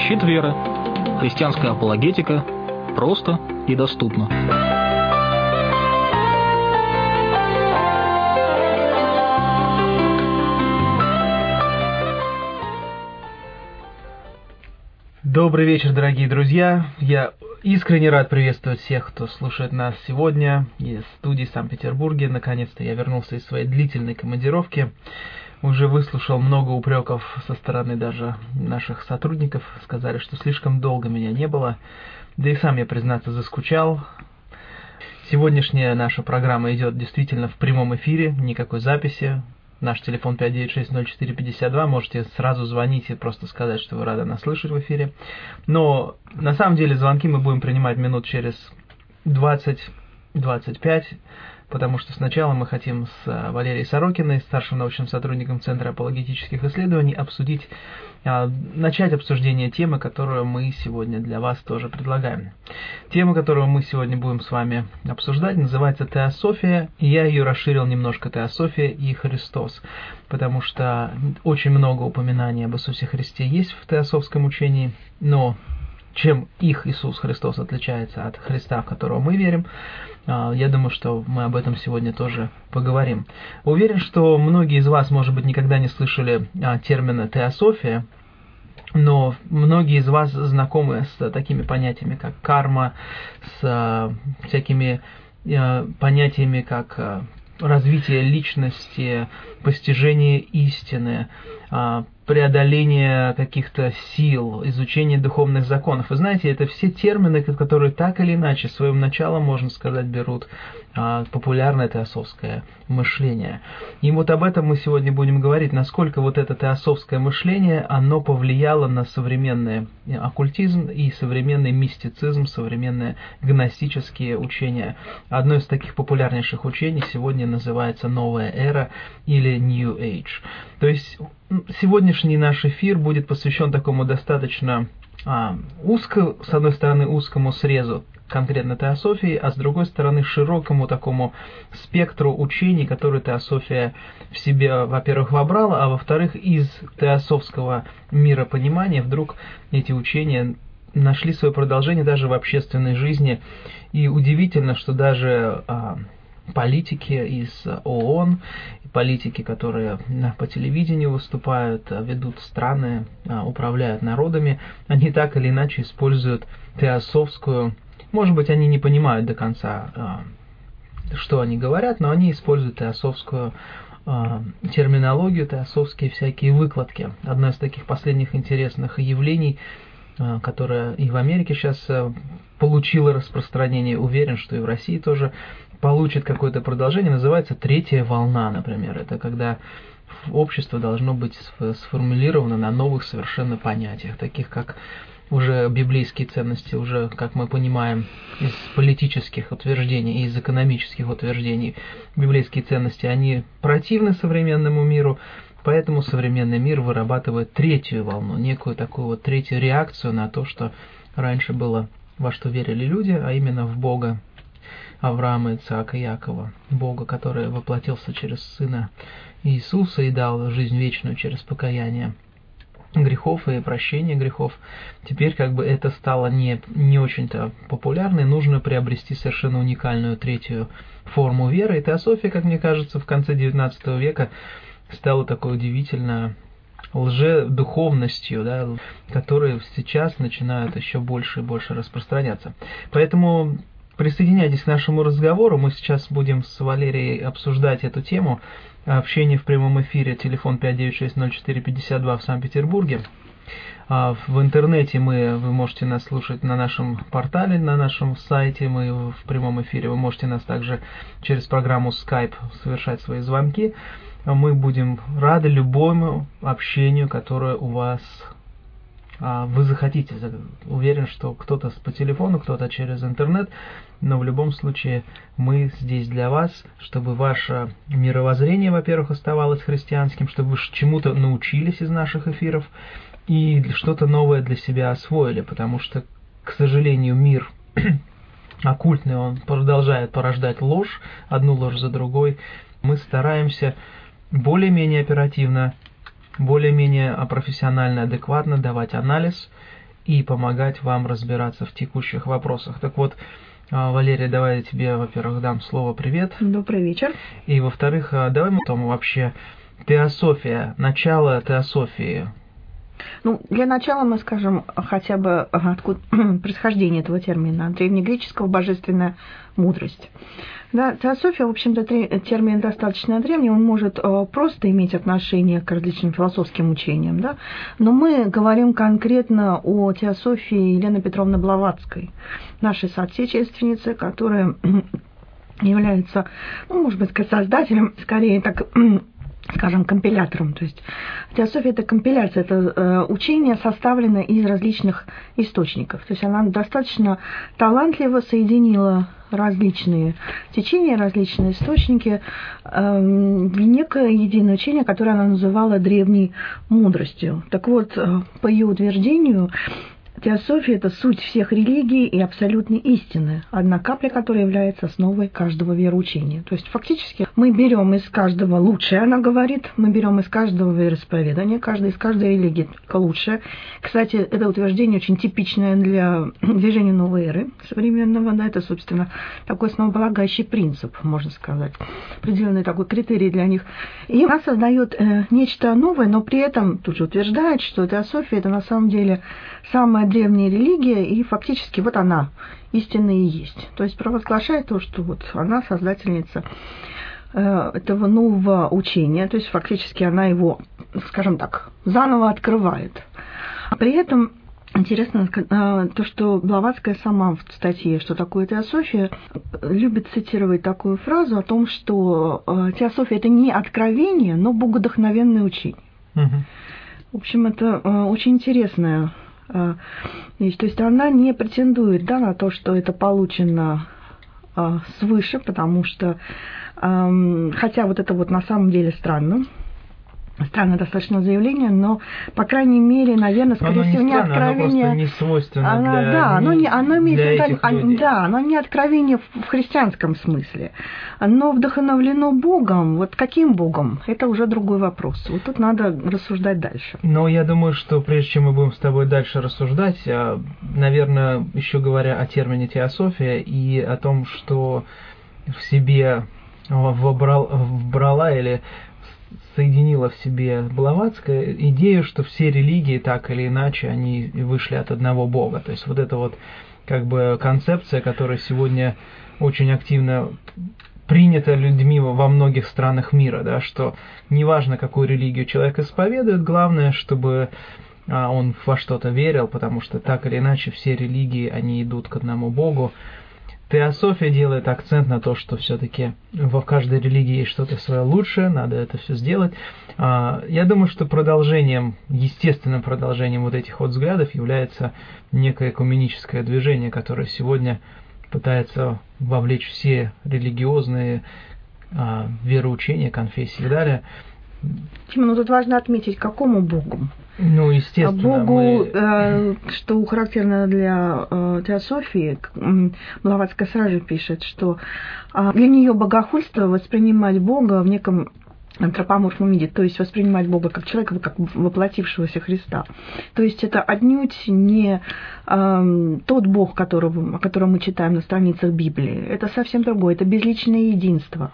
Щит веры. Христианская апологетика. Просто и доступно. Добрый вечер, дорогие друзья. Я искренне рад приветствовать всех, кто слушает нас сегодня из студии в Санкт-Петербурге. Наконец-то я вернулся из своей длительной командировки. Уже выслушал много упреков со стороны даже наших сотрудников. Сказали, что слишком долго меня не было. Да и сам я, признаться, заскучал. Сегодняшняя наша программа идет действительно в прямом эфире, никакой записи. Наш телефон 596-04-52, можете сразу звонить и просто сказать, что вы рады нас слышать в эфире. Но на самом деле звонки мы будем принимать минут через 20-25, потому что сначала мы хотим с Валерией Сорокиной, старшим научным сотрудником Центра апологетических исследований, начать обсуждение темы, которую мы сегодня для вас тоже предлагаем. Тема, которую мы сегодня будем с вами обсуждать, называется «Теософия», и я ее расширил немножко «Теософия и Христос», потому что очень много упоминаний об Иисусе Христе есть в теософском учении, но чем их Иисус Христос отличается от Христа, в которого мы верим, я думаю, что мы об этом сегодня тоже поговорим. Уверен, что многие из вас, может быть, никогда не слышали термина «теософия», но многие из вас знакомы с такими понятиями, как карма, с всякими понятиями, как развитие личности, постижение истины, преодоление каких-то сил, изучение духовных законов. Вы знаете, это все термины, которые так или иначе своим началом, можно сказать, берут популярное теософское мышление. И вот об этом мы сегодня будем говорить, насколько вот это теософское мышление, оно повлияло на современный оккультизм и современный мистицизм, современные гностические учения. Одно из таких популярнейших учений сегодня называется «Новая эра» или New Age. То есть сегодняшний наш эфир будет посвящен такому достаточно с одной стороны, узкому срезу конкретно теософии, а с другой стороны, широкому такому спектру учений, которые теософия в себе, во-первых, вобрала, а во-вторых, из теософского миропонимания вдруг эти учения нашли свое продолжение даже в общественной жизни. И удивительно, что даже политики из ООН, политики, которые по телевидению выступают, ведут страны, управляют народами, они так или иначе используют теософскую, может быть, они не понимают до конца, что они говорят, но они используют теософскую терминологию, теософские всякие выкладки. Одно из таких последних интересных явлений, которое и в Америке сейчас получило распространение, уверен, что и в России тоже получит какое-то продолжение, называется «третья волна», например. Это когда общество должно быть сформулировано на новых совершенно понятиях, таких как уже библейские ценности, уже, как мы понимаем, из политических утверждений и из экономических утверждений. Библейские ценности, они противны современному миру, поэтому современный мир вырабатывает третью волну, некую такую вот третью реакцию на то, что раньше было, во что верили люди, а именно в Бога Авраама, Ицаака, Якова, Бога, который воплотился через Сына Иисуса и дал жизнь вечную через покаяние грехов и прощение грехов. Теперь как бы это стало не очень-то популярно, и нужно приобрести совершенно уникальную третью форму веры. И теософия, как мне кажется, в конце XIX века стала такой удивительно лжедуховностью, да, которые сейчас начинают еще больше и больше распространяться. Поэтому присоединяйтесь к нашему разговору. Мы сейчас будем с Валерией обсуждать эту тему. Общение в прямом эфире, телефон 596-04-52 в Санкт-Петербурге. В интернете вы можете нас слушать на нашем портале, на нашем сайте, мы в прямом эфире. Вы можете нас также через программу Skype совершать свои звонки. Мы будем рады любому общению, которое у вас вы захотите. Уверен, что кто-то по телефону, кто-то через интернет, но в любом случае мы здесь для вас, чтобы ваше мировоззрение, во-первых, оставалось христианским, чтобы вы чему-то научились из наших эфиров и что-то новое для себя освоили, потому что, к сожалению, мир оккультный, он продолжает порождать ложь, одну ложь за другой. Мы стараемся более-менее оперативно, более-менее профессионально, адекватно давать анализ и помогать вам разбираться в текущих вопросах. Так вот, Валерия, давай я тебе, во-первых, дам слово «привет». Добрый вечер. И, во-вторых, давай мы потом вообще теософия, начало теософии. Ну, для начала мы скажем хотя бы откуда происхождение этого термина. Древнегреческого «божественная мудрость». Да, теософия, в общем-то, термин достаточно древний, он может просто иметь отношение к различным философским учениям, да? Но мы говорим конкретно о теософии Елены Петровны Блаватской, нашей соотечественницы, которая является, ну, может быть, создателем, скорее так, скажем, компилятором. То есть теософия – это компиляция, это учение, составленное из различных источников. То есть она достаточно талантливо соединила различные течения, различные источники в некое единое учение, которое она называла древней мудростью. Так вот, по ее утверждению, теософия – это суть всех религий и абсолютной истины, одна капля которой является основой каждого вероучения. То есть фактически мы берем из каждого лучшее, она говорит, мы берем из каждого вероисповедания, из каждой религии только лучшее. Кстати, это утверждение очень типичное для движения новой эры современного, да, это, собственно, такой основополагающий принцип, можно сказать, определенный такой критерий для них. И она создает нечто новое, но при этом тут же утверждает, что теософия – это на самом деле самая древняя религия, и фактически вот она истинная и есть. То есть провозглашает то, что вот она создательница этого нового учения, то есть фактически она его, скажем так, заново открывает. При этом интересно то, что Блаватская сама в статье «Что такое теософия» любит цитировать такую фразу о том, что теософия – это не откровение, но богодухновенное учение. В общем, это очень интересная вещь. То есть она не претендует, да, на то, что это получено свыше, потому что, хотя вот это вот на самом деле странное достаточно заявление, но, по крайней мере, наверное, скорее всего, не откровение. Оно просто не свойственно для, да, оно имеет для этих людей. Да, оно не откровение в христианском смысле, но вдохновлено Богом. Вот каким Богом? Это уже другой вопрос. Вот тут надо рассуждать дальше. Но я думаю, что прежде чем мы будем с тобой дальше рассуждать, наверное, еще говоря о термине теософия и о том, что в себе вобрала или соединила в себе Блаватская идею, что все религии так или иначе они вышли от одного Бога. То есть вот эта вот как бы концепция, которая сегодня очень активно принята людьми во многих странах мира, да, что неважно, какую религию человек исповедует, главное, чтобы он во что-то верил, потому что так или иначе все религии, они идут к одному Богу. Теософия делает акцент на то, что все-таки в каждой религии есть что-то свое лучшее, надо это все сделать. Я думаю, что естественным продолжением вот этих вот взглядов является некое экуменическое движение, которое сегодня пытается вовлечь все религиозные вероучения, конфессии и далее. Тима, ну тут важно отметить, какому Богу? Ну, естественно. Богу, что характерно для теософии, Блаватская сразу же пишет, что для нее богохульство воспринимать Бога в неком антропоморфном виде, то есть воспринимать Бога как человека, как воплотившегося Христа. То есть это отнюдь не тот Бог, о котором мы читаем на страницах Библии. Это совсем другое, это безличное единство.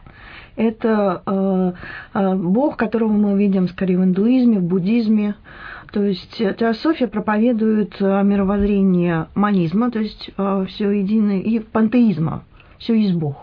Это Бог, которого мы видим скорее в индуизме, в буддизме. То есть теософия проповедует мировоззрение монизма, то есть все единое, и пантеизма, все есть Бог.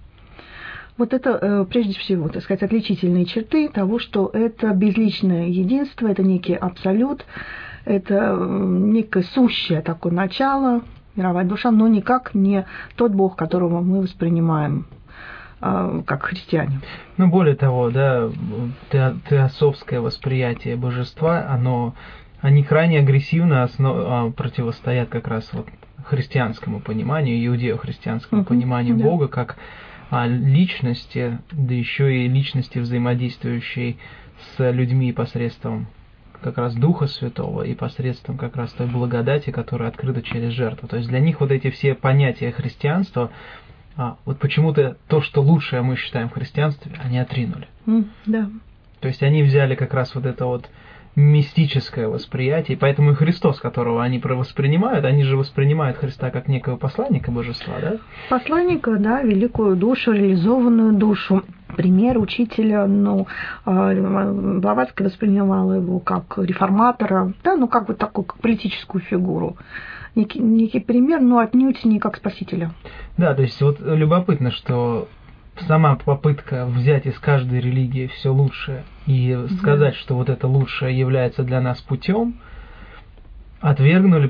Вот это, прежде всего, так сказать, отличительные черты того, что это безличное единство, это некий абсолют, это некое сущее такое начало, мировая душа, но никак не тот Бог, которого мы воспринимаем как христиане. Ну, более того, да, теософское восприятие божества, они крайне агрессивно противостоят как раз вот христианскому пониманию, иудео-христианскому пониманию Бога как личности, да еще и личности, взаимодействующей с людьми посредством как раз Духа Святого и посредством как раз той благодати, которая открыта через жертву. То есть для них вот эти все понятия христианства, вот почему-то то, что лучшее мы считаем в христианстве, они отринули. Да. То есть они взяли как раз вот это вот мистическое восприятие, и поэтому и Христос, которого они воспринимают, они же воспринимают Христа как некого посланника божества, да? Посланника, да, великую душу, реализованную душу, пример учителя, Блаватский воспринимал его как реформатора, да, как вот такую, как политическую фигуру. Некий пример, но отнюдь не как спасителя. Да, то есть вот любопытно, что сама попытка взять из каждой религии все лучшее и сказать, что вот это лучшее является для нас путем, отвергли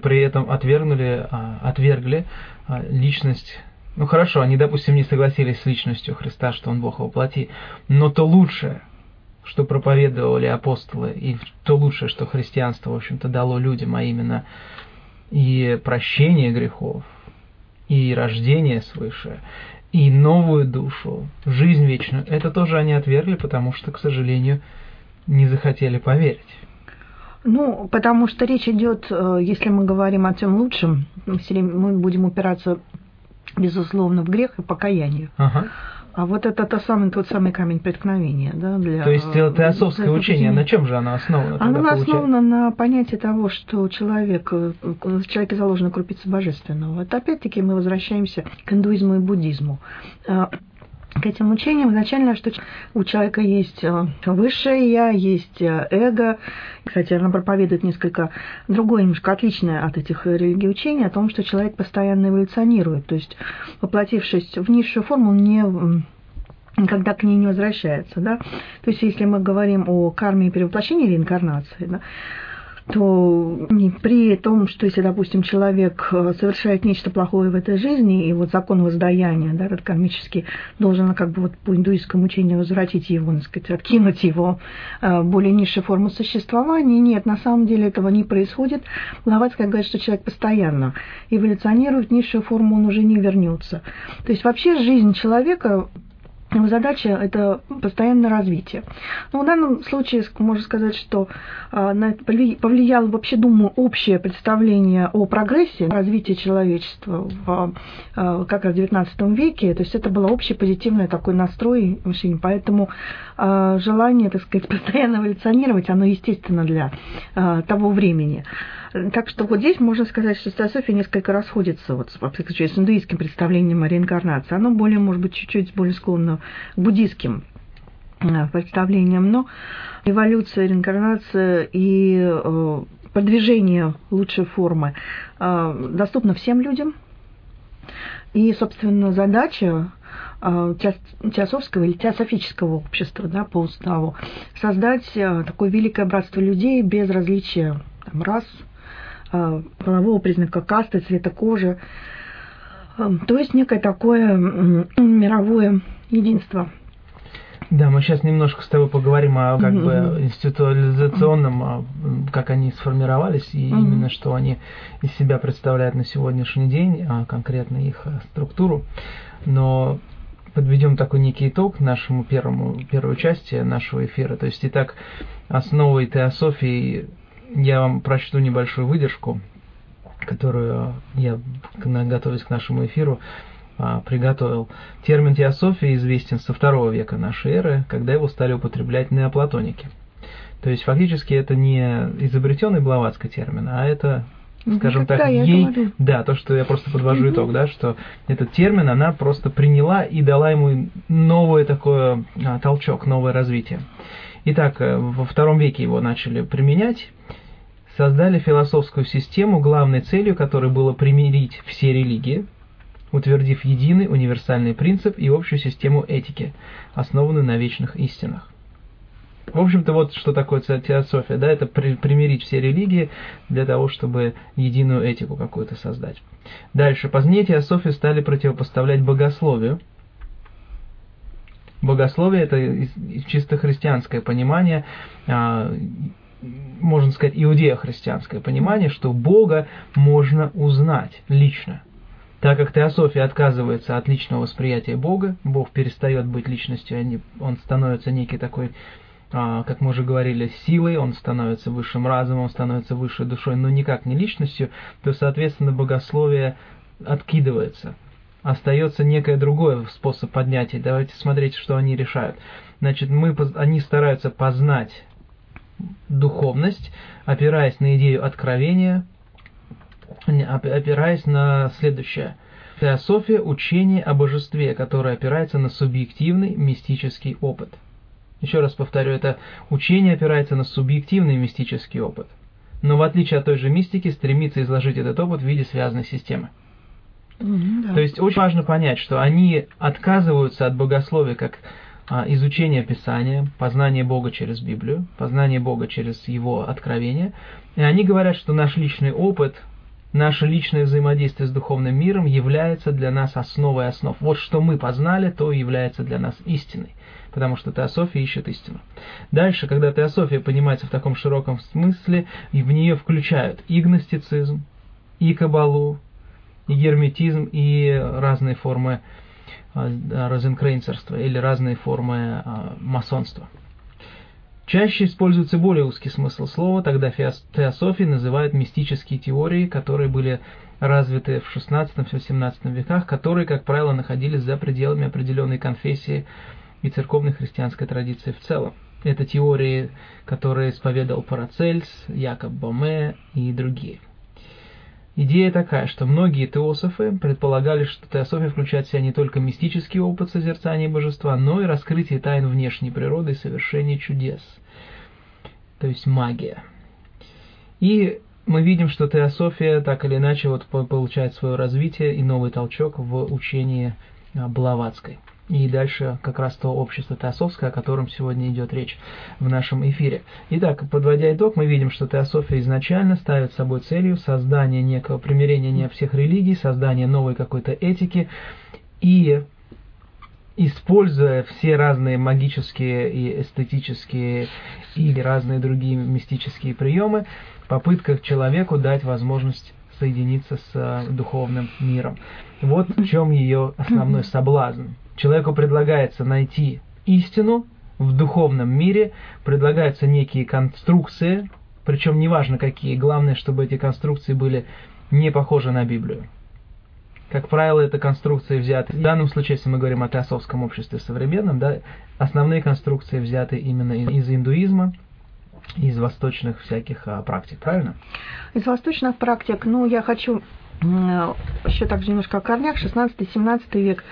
личность. Ну хорошо, они, допустим, не согласились с личностью Христа, что Он Бог во плоти, но то лучшее, что проповедовали апостолы, и то лучшее, что христианство, в общем-то, дало людям, а именно и прощение грехов, и рождение свыше, и новую душу, жизнь вечную, это тоже они отвергли, потому что, к сожалению, не захотели поверить. Потому что речь идет, если мы говорим о тем лучшем, мы будем упираться, безусловно, в грех и покаяние. Ага. А вот это тот самый камень преткновения. Да, То есть теософское учение, на чем же оно основано? Оно основано на понятии того, что в человеке заложена крупица божественного. Вот опять-таки мы возвращаемся к индуизму и буддизму. К этим учениям изначально, что у человека есть высшее я, есть эго, хотя она проповедует несколько другое, немножко отличное от этих религий учений, о том, что человек постоянно эволюционирует, то есть, воплотившись в низшую форму, он никогда к ней не возвращается. Да? То есть, если мы говорим о карме перевоплощения, реинкарнации, да, то при том, что если, допустим, человек совершает нечто плохое в этой жизни, и вот закон воздаяния, да, этот кармический, должен как бы вот по индуистскому учению возвратить его, так сказать, откинуть его более низшую форму существования. Нет, на самом деле этого не происходит. Блаватский говорит, что человек постоянно эволюционирует, в низшую форму он уже не вернется. То есть вообще жизнь человека, его задача – это постоянное развитие. Но в данном случае можно сказать, что на это повлияло, вообще, думаю, общее представление о прогрессе, развитии человечества как раз в XIX веке. То есть это был общий позитивный такой настрой мышления. Поэтому желание, так сказать, постоянно эволюционировать, оно естественно для того времени. Так что вот здесь можно сказать, что теософия несколько расходится вот, с индуистским представлением о реинкарнации. Оно более, может быть, чуть-чуть более склонно к буддистским представлениям. Но эволюция, реинкарнация и продвижение лучшей формы доступно всем людям. И, собственно, задача теософского или теософического общества, да, по уставу, создать такое великое братство людей без различия рас, полового признака, касты, цвета кожи. То есть некое такое мировое единство. Да, мы сейчас немножко с тобой поговорим о как бы институализационном, как они сформировались, и именно что они из себя представляют на сегодняшний день, а конкретно их структуру. Но подведем такой некий итог нашему первой части нашего эфира. То есть, итак, основой теософии я вам прочту небольшую выдержку, которую я, готовясь к нашему эфиру, приготовил. Термин теософия известен со II века нашей эры, когда его стали употреблять неоплатоники. То есть, фактически, это не изобретенный Блаватский термин, а это, скажем так, то, что я просто подвожу итог, да, что этот термин она просто приняла и дала ему новый такой толчок, новое развитие. Итак, во II веке его начали применять, создали философскую систему, главной целью которой было примирить все религии, утвердив единый универсальный принцип и общую систему этики, основанную на вечных истинах. В общем-то, вот что такое теософия, да, это примирить все религии для того, чтобы единую этику какую-то создать. Дальше, позднее теософию стали противопоставлять богословию. Богословие – это чисто христианское понимание, можно сказать, иудео-христианское понимание, что Бога можно узнать лично. Так как теософия отказывается от личного восприятия Бога, Бог перестает быть личностью, он становится некий такой, как мы уже говорили, силой, он становится высшим разумом, он становится высшей душой, но никак не личностью, то, соответственно, богословие откидывается. Остается некое другой способ поднятия. Давайте смотреть, что они решают. Значит, они стараются познать духовность, опираясь на идею откровения, опираясь на следующее. Теософия – учение о божестве, которое опирается на субъективный мистический опыт. Еще раз повторю, это учение опирается на субъективный мистический опыт, но в отличие от той же мистики стремится изложить этот опыт в виде связанной системы. Да. То есть очень важно понять, что они отказываются от богословия как изучения Писания, познания Бога через Библию, познания Бога через Его откровение, и они говорят, что наш личный опыт, наше личное взаимодействие с духовным миром является для нас основой основ. Вот что мы познали, то является для нас истиной, потому что теософия ищет истину. Дальше, когда теософия понимается в таком широком смысле, и в нее включают и гностицизм, и каббалу, и герметизм, и разные формы розенкрейнцерства или разные формы масонства. Чаще используется более узкий смысл слова, тогда теософией называют мистические теории, которые были развиты в XVI-XVII веках, которые, как правило, находились за пределами определенной конфессии и церковной христианской традиции в целом. Это теории, которые исповедовал Парацельс, Якоб Боме и другие. Идея такая, что многие теософы предполагали, что теософия включает в себя не только мистический опыт созерцания божества, но и раскрытие тайн внешней природы и совершение чудес, то есть магия. И мы видим, что теософия так или иначе получает свое развитие и новый толчок в учении Блаватской. И дальше как раз то общество теософское, о котором сегодня идет речь в нашем эфире. Итак, подводя итог, мы видим, что теософия изначально ставит собой целью создание некого примирения всех религий, создание новой какой-то этики, и используя все разные магические и эстетические или разные другие мистические приемы, в попытках человеку дать возможность соединиться с духовным миром. Вот в чем ее основной соблазн. Человеку предлагается найти истину в духовном мире, предлагаются некие конструкции, причем неважно какие, главное, чтобы эти конструкции были не похожи на Библию. Как правило, это конструкции взяты, в данном случае, если мы говорим о теософском обществе современном, да, основные конструкции взяты именно из индуизма, из восточных всяких практик, правильно? Из восточных практик, я хочу еще также немножко о корнях, 16-17 век.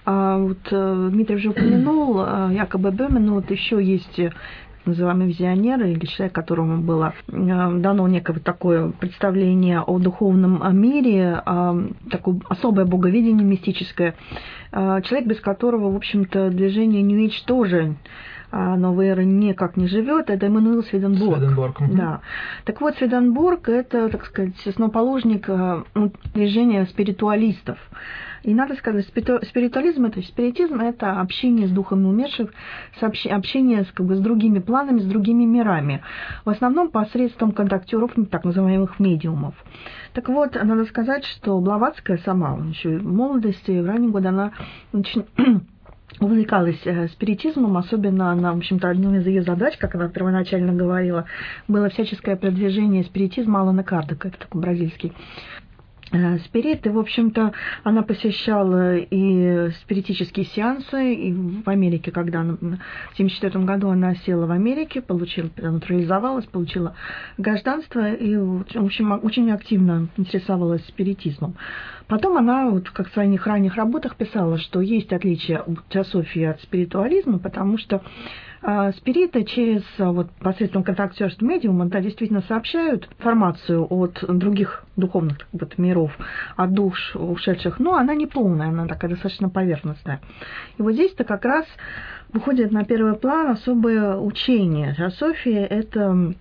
Дмитрий уже упомянул Якоба Бöhmen, еще есть называемый визионер, или человек, которому было дано некое такое представление о духовном мире, такое особое боговидение мистическое. Человек, без которого, в общем-то, движение New Age тоже новой эры никак не живет, это Эммануил Сведенборг. Да. Так вот, Сведенборг – это, так сказать, основоположник движения спиритуалистов. И надо сказать, спиритуализм, то есть спиритизм – это общение с духом умерших, общение с другими планами, с другими мирами. В основном посредством контактеров, так называемых медиумов. Так вот, надо сказать, что Блаватская сама, еще в молодости, в ранние годы, она очень увлекалась спиритизмом, особенно она, в общем-то, одной из ее задач, как она первоначально говорила, было всяческое продвижение спиритизма Алана Кардека, это такой бразильский спирит, и, в общем-то, она посещала и спиритические сеансы, и в Америке, когда она, в 1974 году она села в Америке, натурализовалась, получила гражданство, и, в общем, очень активно интересовалась спиритизмом. Потом она, как в своих ранних работах, писала, что есть отличие теософии от спиритуализма, потому что спириты через посредством контактерства медиума действительно сообщают информацию от других духовных миров, от душ ушедших, но она не полная, она такая достаточно поверхностная. И вот здесь-то как раз выходит на первый план особое учение. Теософия – это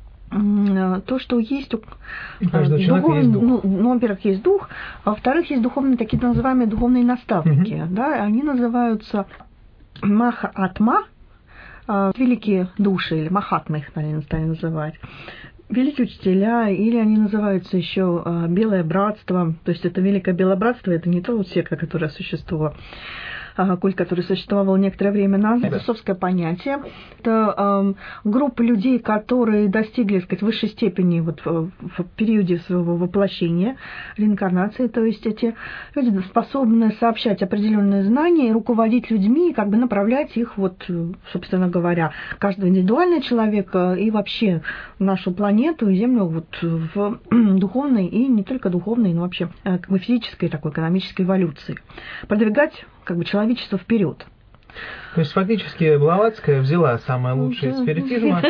то, что есть во-первых, есть дух, а во-вторых, есть духовные, такие называемые духовные наставники. Да, они называются Маха-Атма, великие души, или Махатмы их, наверное, стали называть. Великие учителя, или они называются еще Белое братство, то есть это Великое Белое братство, это не то секта, которая существовала. культ, который существовал некоторое время назад. Теософское понятие. Это группа людей, которые достигли, так сказать, высшей степени вот в периоде своего воплощения, реинкарнации. То есть эти люди способны сообщать определенные знания и руководить людьми, и как бы направлять их, вот, собственно говоря, каждого индивидуального человека и вообще нашу планету и Землю вот в духовной и не только духовной, но вообще как бы физической такой экономической эволюции. Продвигать как бы человечество вперед. То есть фактически Блаватская взяла самое лучшее из спиритизма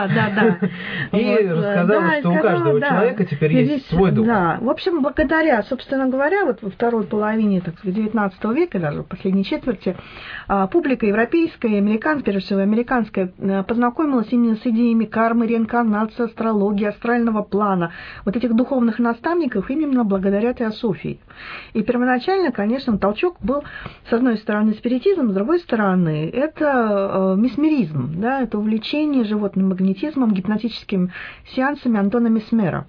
и рассказала, что у каждого человека теперь есть свой дух. Да, в общем, благодаря, собственно говоря, вот во второй половине, так сказать, 19 века, даже в последней четверти, публика европейская, американская, прежде всего американская, познакомилась именно с идеями кармы, реинкарнации, астрологии, астрального плана, вот этих духовных наставников именно благодаря теософии. И первоначально, конечно, толчок был, с одной стороны, спиритизм, с другой стороны, это месмеризм, да, это увлечение животным магнетизмом, гипнотическими сеансами Антона Месмера.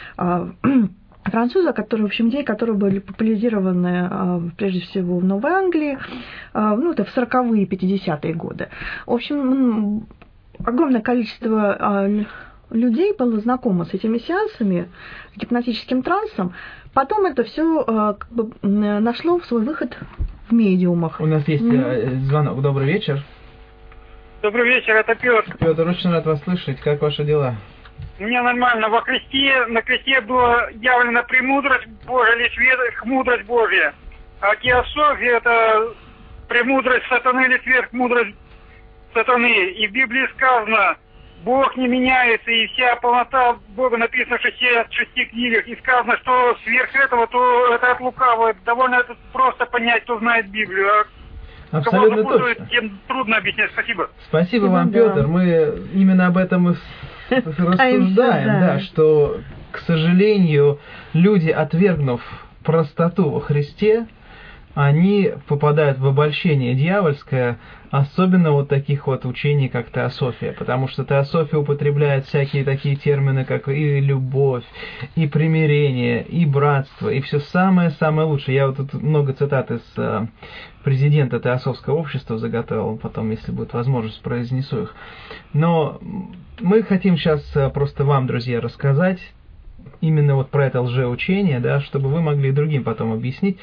Француза, который, в общем, идеи, которые были популяризированы прежде всего в Новой Англии, ну, это в 40-е, 50-е годы. В общем, огромное количество людей было знакомо с этими сеансами, гипнотическим трансом. Потом это все как бы нашло свой выход в медиумах. У нас есть звонок. Добрый вечер. Добрый вечер, это Петр. Петр, очень рад вас слышать. Как ваши дела? У меня нормально. На кресте была явлена премудрость Божия, лишь мудрость Божья. А теософия — это премудрость сатаны, или сверхмудрость сатаны. И в Библии сказано: Бог не меняется, и вся полнота Бога написана в 66 книгах. И сказано, что сверх этого, то это от лукавого. Довольно это просто понять, кто знает Библию. А абсолютно точно. Тем трудно объяснять. Спасибо. Спасибо вам, Петр. Мы именно об этом и рассуждаем, да, что, к сожалению, люди, отвергнув простоту во Христе, они попадают в обольщение дьявольское, особенно вот таких вот учений, как теософия, потому что теософия употребляет всякие такие термины, как и любовь, и примирение, и братство, и все самое-самое лучшее. Я вот тут много цитат из президента Теософского общества заготовил, потом, если будет возможность, произнесу их. Но мы хотим сейчас просто вам, друзья, рассказать именно вот про это лжеучение, да, чтобы вы могли другим потом объяснить.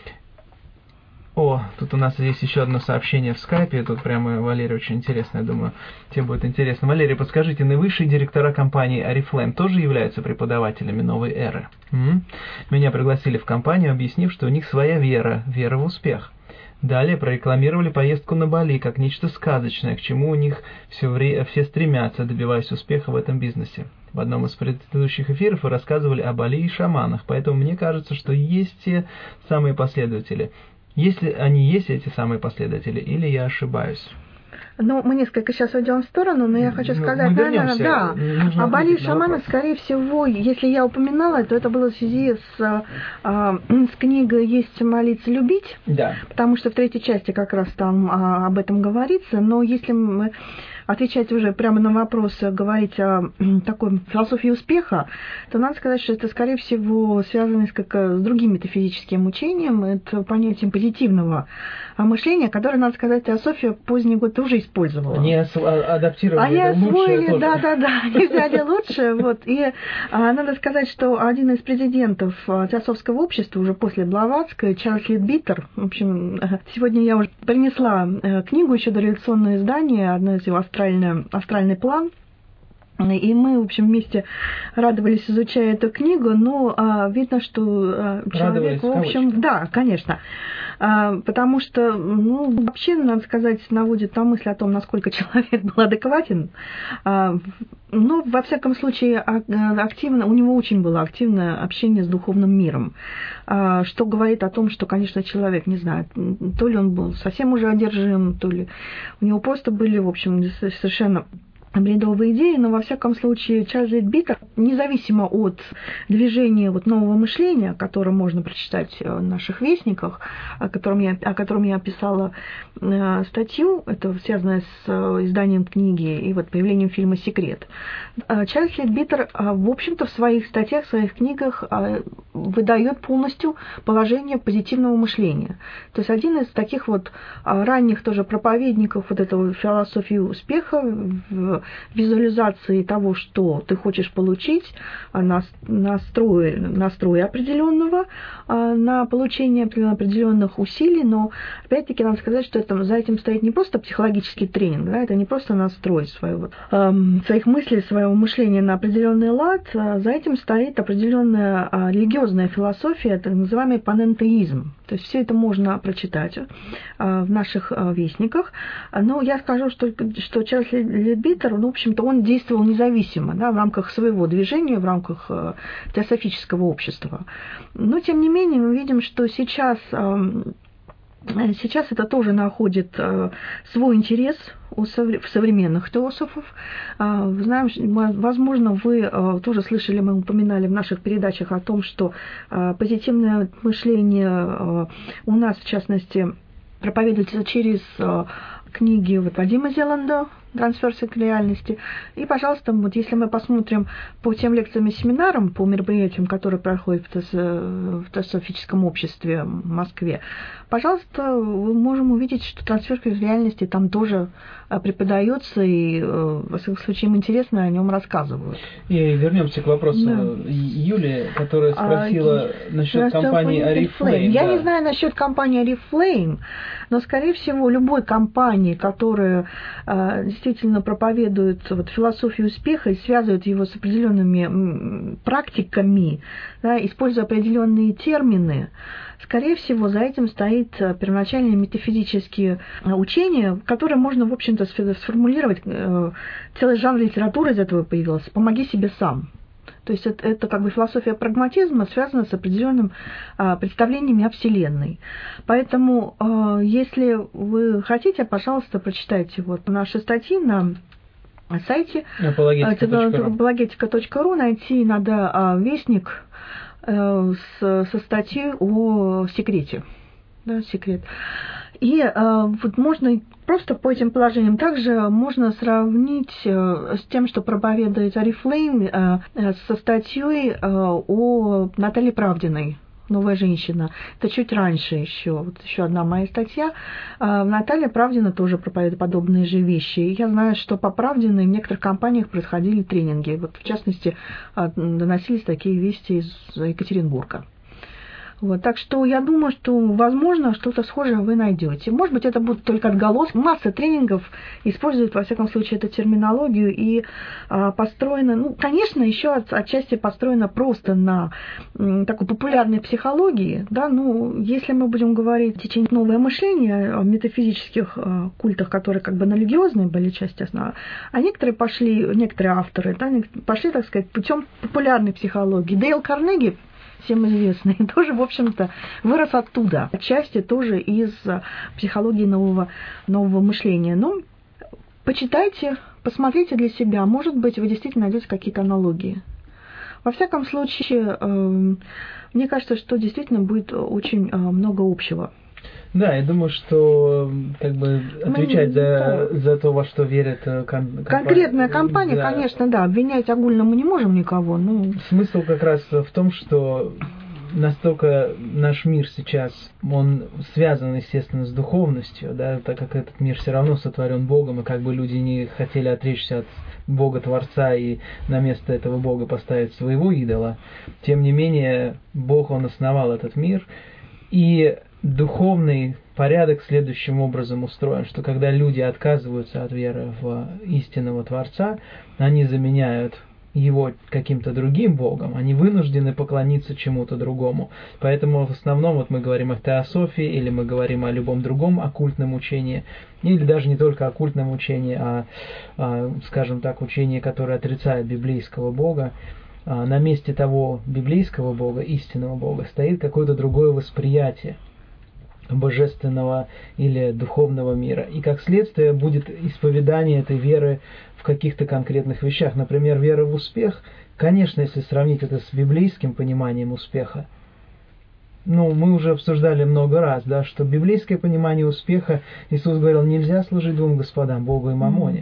О, тут у нас есть еще одно сообщение в скайпе, тут прямо, Валерий, очень интересно, я думаю, тебе будет интересно. Валерий, подскажите, наивысшие директора компании Oriflame тоже являются преподавателями новой эры? Меня пригласили в компанию, объяснив, что у них своя вера в успех. Далее прорекламировали поездку на Бали как нечто сказочное, к чему у них все стремятся, добиваясь успеха в этом бизнесе. В одном из предыдущих эфиров вы рассказывали о Бали и шаманах, поэтому мне кажется, что есть те самые последователи. Если они есть, эти самые последователи, или я ошибаюсь? Ну, мы несколько сейчас уйдем в сторону, но я хочу сказать, да, а Бали и шаманы, скорее всего, если я упоминала, то это было в связи с книгой «Есть, молиться, любить», да. Потому что в третьей части как раз там об этом говорится, но если мы отвечать уже прямо на вопрос, говорить о такой философии успеха, то надо сказать, что это, скорее всего, связано с другим метафизическим учением, это понятием позитивного мышления, которое, надо сказать, теософия поздний год уже использовала. Они адаптировали они освоили, лучшее да, они взяли лучшее, вот, и надо сказать, что один из президентов теософского общества уже после Блаватской, Чарльз Литбитер, в общем, сегодня я уже принесла книгу, еще дореволюционное издание, одно из его «Астральный план». И мы, в общем, вместе радовались, изучая эту книгу, но видно, что человек, в общем, да, конечно, потому что, ну, вообще, надо сказать, наводит на мысль о том, насколько человек был адекватен. Но, во всяком случае, активно, у него очень было активное общение с духовным миром, что говорит о том, что, конечно, человек, не знаю, то ли он был совсем уже одержим, то ли у него просто были, в общем, совершенно бредовые идеи, но во всяком случае Чарльз Лейтбитер, независимо от движения вот нового мышления, которое можно прочитать в наших вестниках, о котором я писала статью, это связано с изданием книги и вот появлением фильма «Секрет», Чарльз Лейтбитер, в общем-то, в своих статьях, в своих книгах выдает полностью положение позитивного мышления. То есть один из таких вот ранних тоже проповедников вот этого философии успеха, визуализации того, что ты хочешь получить, настроя определенного, на получение определенных усилий, но опять-таки надо сказать, что за этим стоит не просто психологический тренинг, да, это не просто настрой своих мыслей, своего мышления на определенный лад, за этим стоит определенная религиозная философия, так называемый панентеизм. То есть все это можно прочитать в наших вестниках. Но я скажу, что Чарльз Лейтбитер, в общем-то, он действовал независимо, да, в рамках своего движения, в рамках теософического общества. Но, тем не менее, мы видим, что сейчас это тоже находит свой интерес у современных теософов. Знаем, возможно, вы тоже слышали, мы упоминали в наших передачах о том, что позитивное мышление у нас, в частности, проповедуется через книги Вадима Зеланда «Трансферсы к реальности». И, пожалуйста, вот если мы посмотрим по тем лекциям и семинарам, по мероприятиям, которые проходят в теософическом обществе в Москве, пожалуйста, мы можем увидеть, что трансферка из реальности там тоже преподается, и, во всяком случае, им интересно, о нем рассказывают. И вернемся к вопросу Юли, которая спросила насчет компании Oriflame. Я не знаю насчет компании Oriflame, но, скорее всего, любой компании, которая действительно проповедует философию успеха и связывает его с определенными практиками, да, используя определенные термины, скорее всего, за этим стоит первоначальные метафизические учения, которые можно, в общем-то, сформулировать. Целый жанр литературы из этого появился «Помоги себе сам». То есть это как бы философия прагматизма, связана с определенным представлениями о Вселенной. Поэтому, если вы хотите, пожалуйста, прочитайте наши статьи на сайте apologetica.ru. Найти надо вестник со статьей о секрете. Да, секрет. И вот можно просто по этим положениям также можно сравнить с тем, что проповедует Oriflame, со статьей о Наталье Правдиной, «Новая женщина». Это чуть раньше еще. Вот еще одна моя статья. Наталья Правдина тоже проповедует подобные же вещи. И я знаю, что по Правдиной в некоторых компаниях происходили тренинги. Вот, в частности, доносились такие вести из Екатеринбурга. Вот, так что я думаю, что, возможно, что-то схожее вы найдете. Может быть, это будут только отголоски. Масса тренингов используют, во всяком случае, эту терминологию и построена, конечно, еще отчасти построена просто на такой популярной психологии. Да, если мы будем говорить в течение новое мышление о метафизических культах, которые как бы религиозные были части основы, а некоторые авторы, да, пошли, так сказать, путем популярной психологии. Дейл Карнеги, всем известный, тоже, в общем-то, вырос оттуда. Отчасти тоже из психологии нового мышления. Но почитайте, посмотрите для себя. Может быть, вы действительно найдете какие-то аналогии. Во всяком случае, мне кажется, что действительно будет очень много общего. Да, я думаю, что как бы отвечать за то, во что верит конкретная компания, да. Конечно, да, обвинять огульно мы не можем никого. Смысл как раз в том, что настолько наш мир сейчас, он связан, естественно, с духовностью, да, так как этот мир все равно сотворен Богом, и как бы люди не хотели отречься от Бога-творца и на место этого Бога поставить своего идола, тем не менее, Бог, Он основал этот мир, и духовный порядок следующим образом устроен, что когда люди отказываются от веры в истинного Творца, они заменяют его каким-то другим богом, они вынуждены поклониться чему-то другому. Поэтому в основном мы говорим о теософии, или мы говорим о любом другом оккультном учении, или даже не только оккультном учении, а скажем так, учении, которое отрицает библейского бога. На месте того библейского бога, истинного бога, стоит какое-то другое восприятие. божественного или духовного мира. И как следствие будет исповедание этой веры в каких-то конкретных вещах. Например, вера в успех, конечно, если сравнить это с библейским пониманием успеха, мы уже обсуждали много раз, да, что библейское понимание успеха, Иисус говорил, нельзя служить двум господам, Богу и Мамоне.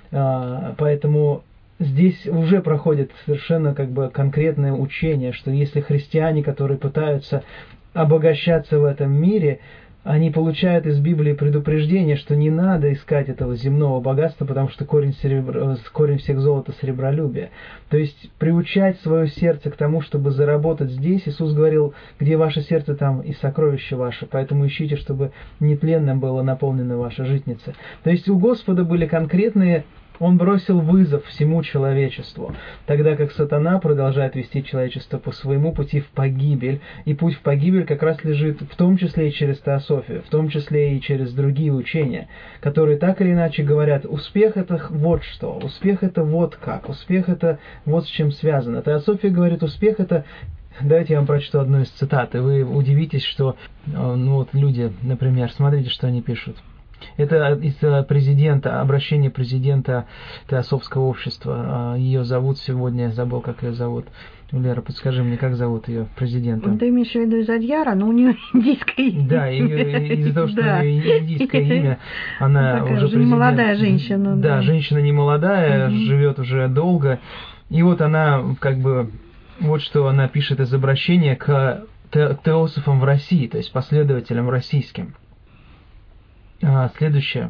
Поэтому здесь уже проходит совершенно конкретное учение, что если христиане, которые пытаются обогащаться в этом мире, они получают из Библии предупреждение, что не надо искать этого земного богатства, потому что корень всех золота — серебролюбие. То есть приучать свое сердце к тому, чтобы заработать здесь. Иисус говорил, где ваше сердце, там и сокровище ваше, поэтому ищите, чтобы нетленным было наполнено ваша житница. То есть у Господа были конкретные... Он бросил вызов всему человечеству, тогда как сатана продолжает вести человечество по своему пути в погибель, и путь в погибель как раз лежит в том числе и через теософию, в том числе и через другие учения, которые так или иначе говорят, успех это вот что, успех это вот как, успех это вот с чем связано. Теософия говорит, успех это... Давайте я вам прочту одну из цитат, и вы удивитесь, что люди, например, смотрите, что они пишут. Это из обращения президента Теософского общества. Ее зовут сегодня, я забыл, как ее зовут. Лера, подскажи мне, как зовут ее президента? Ты имеешь в виду из Адьяра, но у нее индийское имя. Да, из-за того, что у нее индийское имя, она уже президент. Немолодая женщина. Да, женщина немолодая, живет уже долго. И вот она, вот что она пишет из обращения к теософам в России, то есть последователям российским. Следующее.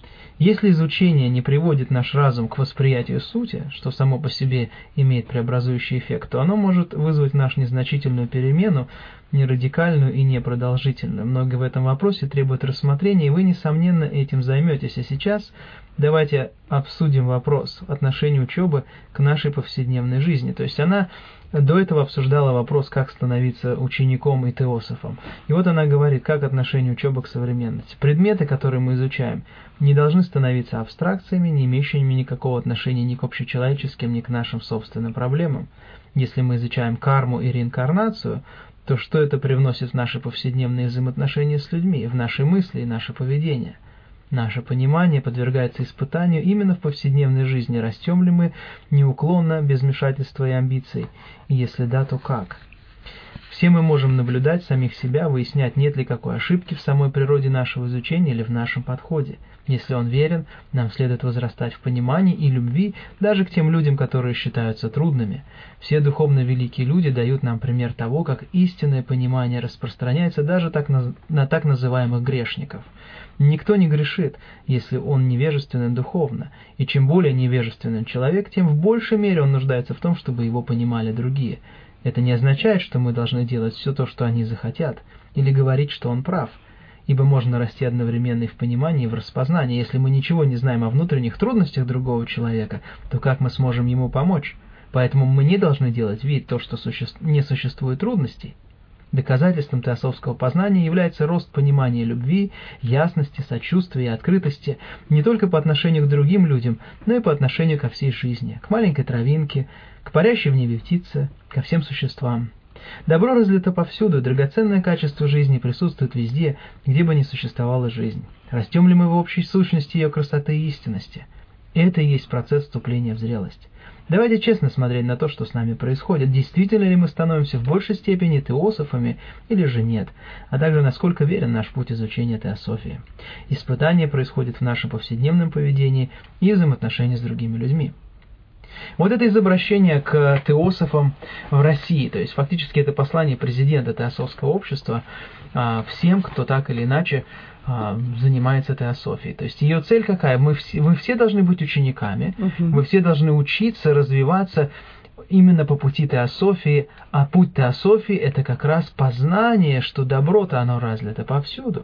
Если изучение не приводит наш разум к восприятию сути, что само по себе имеет преобразующий эффект, то оно может вызвать в нас незначительную перемену, не радикальную и не продолжительную. Многое в этом вопросе требует рассмотрения, и вы, несомненно, этим займетесь. А сейчас давайте обсудим вопрос отношения учебы к нашей повседневной жизни. То есть она до этого обсуждала вопрос, как становиться учеником и теософом. И вот она говорит, как отношение учебы к современности. Предметы, которые мы изучаем, не должны становиться абстракциями, не имеющими никакого отношения ни к общечеловеческим, ни к нашим собственным проблемам. Если мы изучаем карму и реинкарнацию, то что это привносит в наши повседневные взаимоотношения с людьми, в наши мысли и наше поведение? Наше понимание подвергается испытанию именно в повседневной жизни. Растем ли мы неуклонно, без вмешательства и амбиций? И если да, то как? Все мы можем наблюдать самих себя, выяснять, нет ли какой ошибки в самой природе нашего изучения или в нашем подходе. Если он верен, нам следует возрастать в понимании и любви даже к тем людям, которые считаются трудными. Все духовно великие люди дают нам пример того, как истинное понимание распространяется даже на так называемых грешников. Никто не грешит, если он невежественен духовно, и чем более невежественен человек, тем в большей мере он нуждается в том, чтобы его понимали другие. Это не означает, что мы должны делать все то, что они захотят, или говорить, что он прав, ибо можно расти одновременно и в понимании, и в распознании. Если мы ничего не знаем о внутренних трудностях другого человека, то как мы сможем ему помочь? Поэтому мы не должны делать вид, что не существует трудностей. Доказательством теософского познания является рост понимания любви, ясности, сочувствия и открытости не только по отношению к другим людям, но и по отношению ко всей жизни, к маленькой травинке, к парящей в небе птице, ко всем существам. Добро разлито повсюду, драгоценное качество жизни присутствует везде, где бы ни существовала жизнь. Растем ли мы в общей сущности ее красоты и истинности? Это и есть процесс вступления в зрелость. Давайте честно смотреть на то, что с нами происходит. Действительно ли мы становимся в большей степени теософами или же нет, а также насколько верен наш путь изучения теософии. Испытание происходит в нашем повседневном поведении и взаимоотношении с другими людьми. Вот это из обращения к теософам в России, то есть фактически это послание президента Теософского общества всем, кто так или иначе занимается теософией. То есть ее цель какая? Вы все должны быть учениками, вы все должны учиться, развиваться именно по пути теософии, а путь теософии это как раз познание, что добро-то оно разлито повсюду.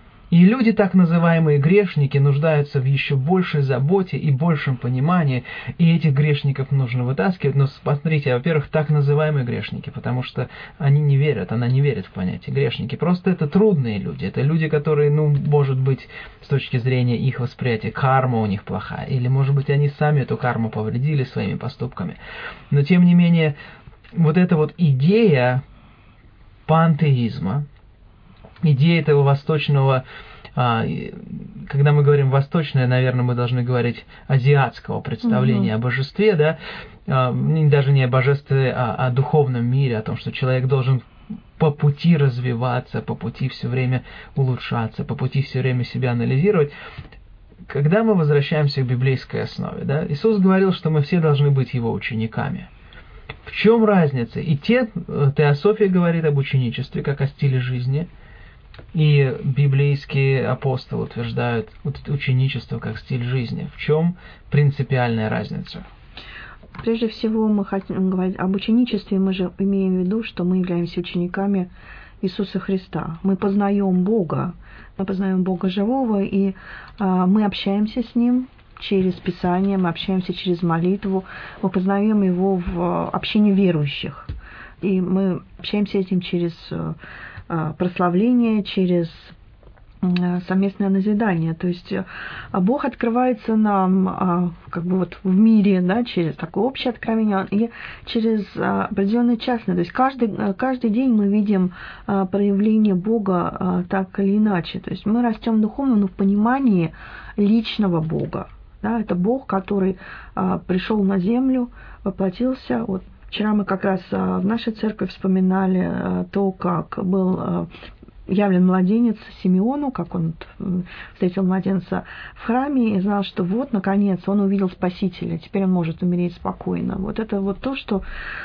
И люди, так называемые грешники, нуждаются в еще большей заботе и большем понимании, и этих грешников нужно вытаскивать. Но смотрите, во-первых, так называемые грешники, потому что они не верят, она не верит в понятие грешники. Просто это трудные люди, это люди, которые, может быть, с точки зрения их восприятия, карма у них плохая, или, может быть, они сами эту карму повредили своими поступками. Но, тем не менее, вот эта вот идея пантеизма, идея этого восточного, когда мы говорим восточное, наверное, мы должны говорить азиатского представления о божестве, да, даже не о божестве, а о духовном мире, о том, что человек должен по пути развиваться, по пути все время улучшаться, по пути все время себя анализировать. Когда мы возвращаемся к библейской основе, да, Иисус говорил, что мы все должны быть Его учениками. В чем разница? И теософия говорит об ученичестве, как о стиле жизни, и библейские апостолы утверждают ученичество как стиль жизни. В чем принципиальная разница? Прежде всего, мы хотим говорить об ученичестве, мы же имеем в виду, что мы являемся учениками Иисуса Христа. Мы познаем Бога живого, и мы общаемся с Ним через Писание, мы общаемся через молитву, мы познаем Его в общении верующих. И мы общаемся этим через прославление, через совместное назидание. То есть Бог открывается нам как бы вот в мире, да, через такое общее откровение и через определенные частные. То есть каждый день мы видим проявление Бога так или иначе. То есть мы растем духовно, но в понимании личного Бога. Да, это Бог, который пришел на землю, воплотился. Вот вчера мы как раз в нашей церкви вспоминали то, как был явлен младенец Симеону, как он встретил младенца в храме и знал, что вот, наконец, он увидел Спасителя, теперь он может умереть спокойно. Вот это вот то, что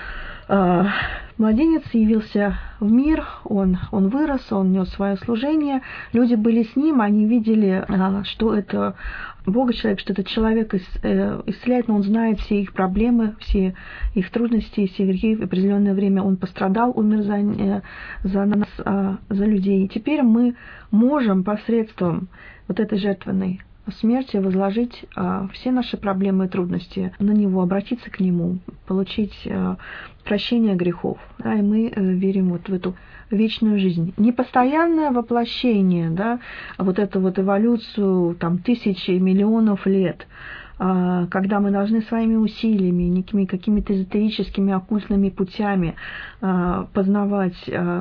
младенец явился в мир, он вырос, он нес свое служение, люди были с ним, они видели, что это Бога-человек, что этот человек исцеляет, но он знает все их проблемы, все их трудности, все грехи. В определенное время он пострадал, умер за нас, за людей. И теперь мы можем посредством вот этой жертвенной смерти возложить все наши проблемы и трудности на Него, обратиться к Нему, получить прощение грехов. Да, и мы верим вот в эту вечную жизнь. Не постоянное воплощение, да, вот эту вот эволюцию там, тысячи, миллионов лет, когда мы должны своими усилиями, некими какими-то эзотерическими, оккультными путями познавать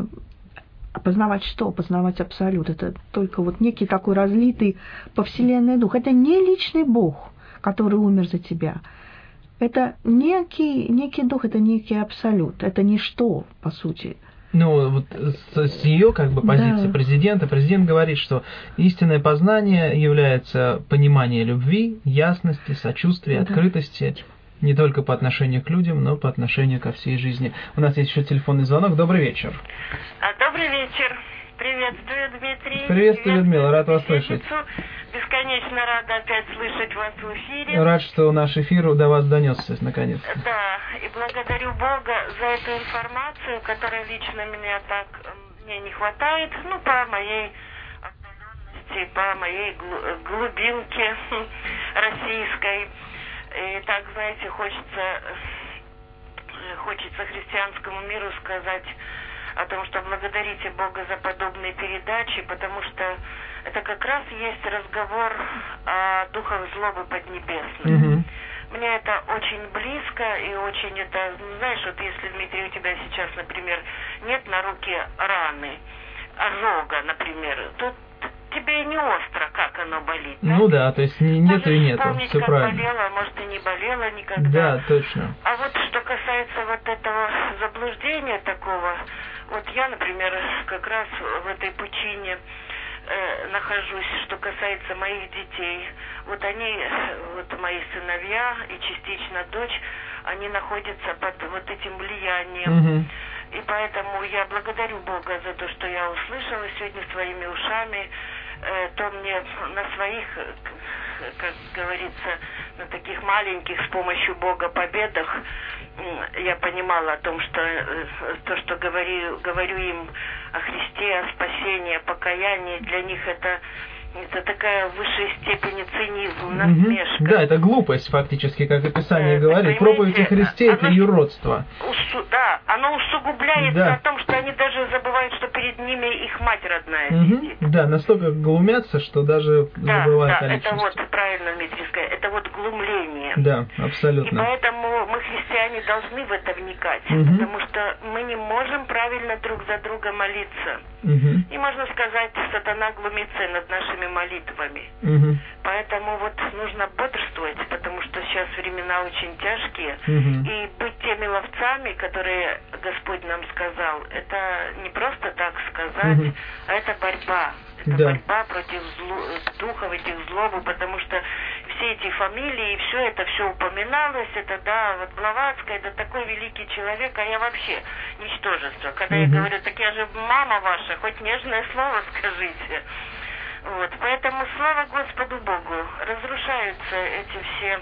что? Познавать абсолют. Это только вот некий такой разлитый по вселенной дух. Это не личный Бог, который умер за тебя. Это некий дух, это некий абсолют. Это ничто, по сути. Ну, вот с ее как бы позиции президента, президент говорит, что истинное познание является понимание любви, ясности, сочувствия, открытости, не только по отношению к людям, но по отношению ко всей жизни. У нас есть еще телефонный звонок. Добрый вечер. Добрый вечер. Приветствую, Дмитрий. Приветствую, Людмила. Рад вас слышать. Бесконечно рада опять слышать вас в эфире. Рад, что наш эфир до вас донесся наконец. Да, и благодарю Бога за эту информацию, которая лично меня так мне не хватает, ну, по моей отдаленности, по моей глубинке российской. И так, знаете, хочется христианскому миру сказать о том, что благодарите Бога за подобные передачи, потому что это как раз есть разговор о духах злобы поднебесной. Мне это очень близко и очень это, знаешь, вот если, Дмитрий, у тебя сейчас, например, нет на руке раны, ожога, например, то тебе и не остро, как оно болит. Да? Ну да, то есть нет и нет, все как правильно. Болела, может и не болела никогда. Да, точно. А вот что касается вот этого заблуждения такого, вот я, например, как раз в этой пучине нахожусь, что касается моих детей. Вот они, вот мои сыновья и частично дочь, они находятся под вот этим влиянием. И поэтому я благодарю Бога за то, что я услышала сегодня своими ушами, то мне на своих, как говорится, на таких маленьких с помощью Бога победах я понимала о том, что то, что говорю им о Христе, о спасении, о покаянии, для них это такая высшая степень цинизм, насмешка. Да, это глупость фактически, как Писание говорит. Проповедь о Христе – это юродство. Да, оно усугубляется о том, что они даже забывают, что перед ними их мать родная сидит. Да, настолько глумятся, что даже забывают о личности. Это вот правильно, Дмитрий сказал, это вот глумление. Да, абсолютно. И поэтому что мы, христиане, должны в это вникать, потому что мы не можем правильно друг за друга молиться. И, можно сказать, сатана глумится над нашими молитвами. Поэтому вот нужно бодрствовать, потому что сейчас времена очень тяжкие. И быть теми ловцами, которые Господь нам сказал, это не просто так сказать, а это борьба. Это борьба против духов этих злобы, потому что все эти фамилии, и все упоминалось, это вот Блаватская, это такой великий человек, а я вообще ничтожество. Когда я говорю, так я же мама ваша, хоть нежное слово скажите. Вот, поэтому слава Господу Богу, разрушаются эти все...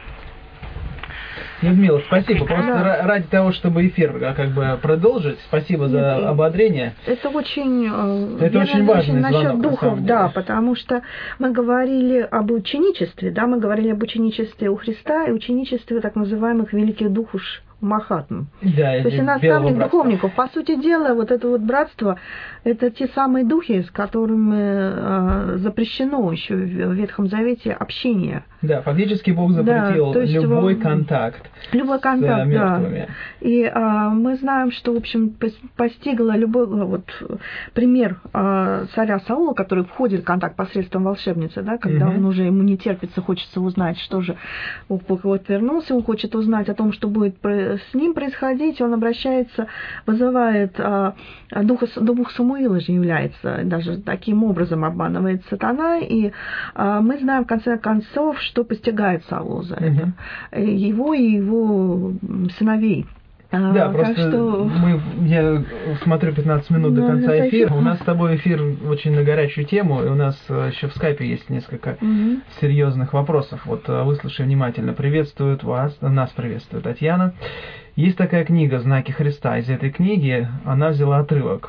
Людмила, спасибо. Просто ради того, чтобы эфир как бы продолжить, спасибо за ободрение. Это очень важный насчет звонок, духов, да, потому что мы говорили об ученичестве, мы говорили об ученичестве у Христа и ученичестве так называемых великих духов Махатм. Да, то есть и наставник духовников. По сути дела, вот это вот братство, это те самые духи, с которыми запрещено еще в Ветхом Завете общение. Да, фактически Бог запретил любой контакт с мертвыми. Да. И мы знаем, что, в общем, постигло любой пример царя Саула, который входит в контакт посредством волшебницы, когда он уже ему не терпится, хочется узнать, что же Бог вернулся, он хочет узнать о том, что будет с ним происходить, он обращается, вызывает дух Самуила же является, даже таким образом обманывает сатана, и мы знаем в конце концов, что постигает Саула за это. Его и его сыновей. Да, просто я смотрю 15 минут до конца эфира. У нас с тобой эфир очень на горячую тему, и у нас еще в скайпе есть несколько серьезных вопросов. Вот выслушай внимательно. Приветствует нас приветствует Татьяна. Есть такая книга «Знаки Христа». Из этой книги она взяла отрывок.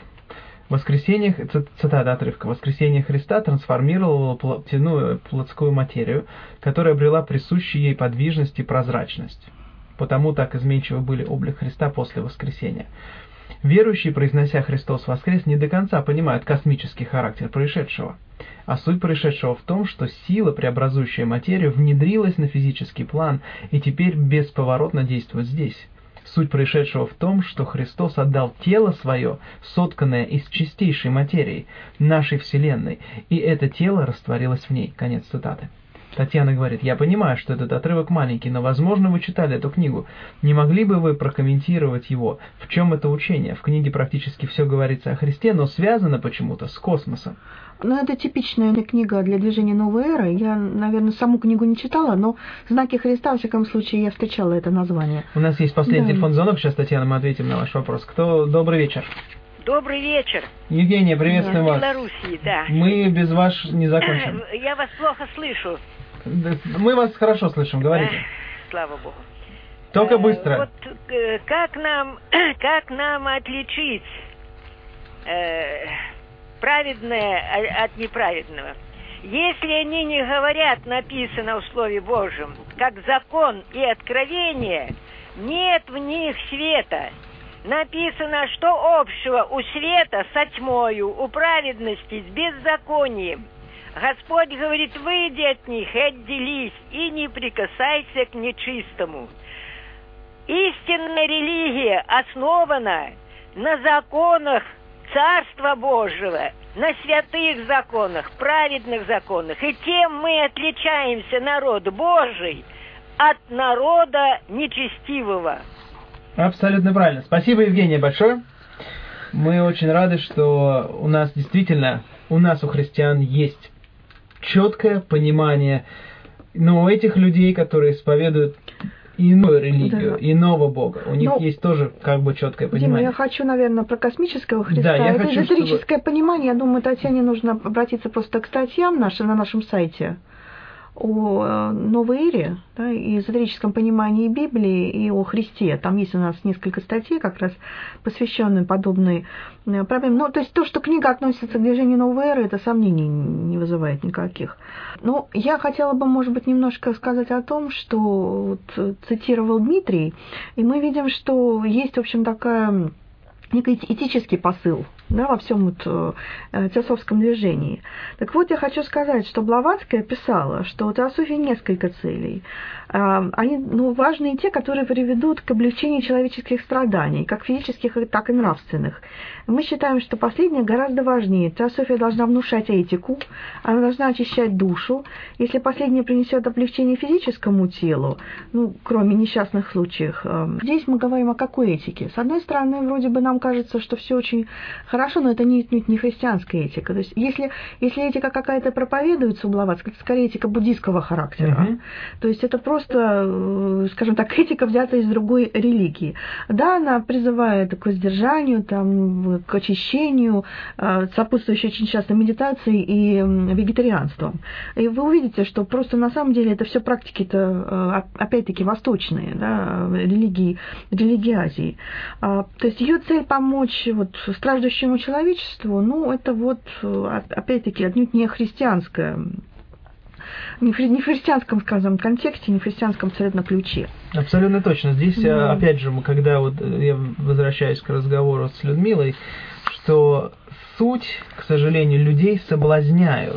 Цитата отрывка. «Воскресение Христа трансформировало плотскую материю, которая обрела присущую ей подвижность и прозрачность. Потому так изменчивы были облик Христа после воскресения. Верующие, произнося «Христос воскрес», не до конца понимают космический характер происшедшего. А суть происшедшего в том, что сила, преобразующая материю, внедрилась на физический план и теперь бесповоротно действует здесь. Суть происшедшего в том, что Христос отдал тело свое, сотканное из чистейшей материи, нашей Вселенной, и это тело растворилось в ней». Конец цитаты. Татьяна говорит: «Я понимаю, что этот отрывок маленький, но, возможно, вы читали эту книгу. Не могли бы вы прокомментировать его? В чем это учение? В книге практически все говорится о Христе, но связано почему-то с космосом». Это типичная книга для движения новой эры. Я, наверное, саму книгу не читала, но «Знаки Христа», во всяком случае, я встречала это название. У нас есть последний телефонный звонок. Сейчас, Татьяна, мы ответим на ваш вопрос. Добрый вечер. Добрый вечер. Евгения, приветствуем вас. Белоруссии, да. Мы без вас не закончим. Я вас плохо слышу. Мы вас хорошо слышим, говорите. Слава Богу. Только быстро. Вот как нам отличить праведное от неправедного? Если они не говорят, написано в Слове Божьем, как закон и откровение, нет в них света. Написано, что общего у света со тьмою, у праведности с беззаконием. Господь говорит: выйди от них и отделись, и не прикасайся к нечистому. Истинная религия основана на законах Царства Божьего, на святых законах, праведных законах. И тем мы отличаемся, народ Божий, от народа нечестивого. Абсолютно правильно. Спасибо, Евгения, большое. Мы очень рады, что у нас у христиан есть четкое понимание, но у этих людей, которые исповедуют иную религию, иного Бога, у них есть тоже четкое понимание. Дима, я хочу, наверное, про космического Христа. Да, это эзотерическое понимание. Я думаю, Татьяне нужно обратиться просто к статьям на нашем сайте о новой эре, и эзотерическом понимании Библии, и о Христе. Там есть у нас несколько статей, как раз посвященных подобной проблеме. То есть то, что книга относится к движению новой эры, это сомнений не вызывает никаких. Но я хотела бы, может быть, немножко сказать о том, что цитировал Дмитрий, и мы видим, что есть, в общем, некий этический посыл да, во всем вот теософском движении. Так вот, я хочу сказать, что Блаватская писала, что у теософии несколько целей. Они важны и те, которые приведут к облегчению человеческих страданий, как физических, так и нравственных. Мы считаем, что последнее гораздо важнее. Теософия должна внушать этику, она должна очищать душу. Если последнее принесет облегчение физическому телу, кроме несчастных случаев, здесь мы говорим о какой этике? С одной стороны, вроде бы нам кажется, что все очень хорошо, но это не христианская этика. То есть, если этика какая-то проповедуется у Блаватской, это скорее этика буддийского характера. То есть, это просто, скажем так, этика, взята из другой религии. Да, она призывает к воздержанию, к очищению, сопутствующей очень часто медитации и вегетарианством. И вы увидите, что просто на самом деле это все практики-то, опять-таки, восточные, да, религии Азии. То есть ее цель помочь страждущему человечеству, это опять-таки отнюдь не христианская. Не в христианском, скажем, контексте, не в христианском абсолютно ключе. Абсолютно точно. Здесь, опять же, когда я возвращаюсь к разговору с Людмилой, что суть, к сожалению, людей соблазняют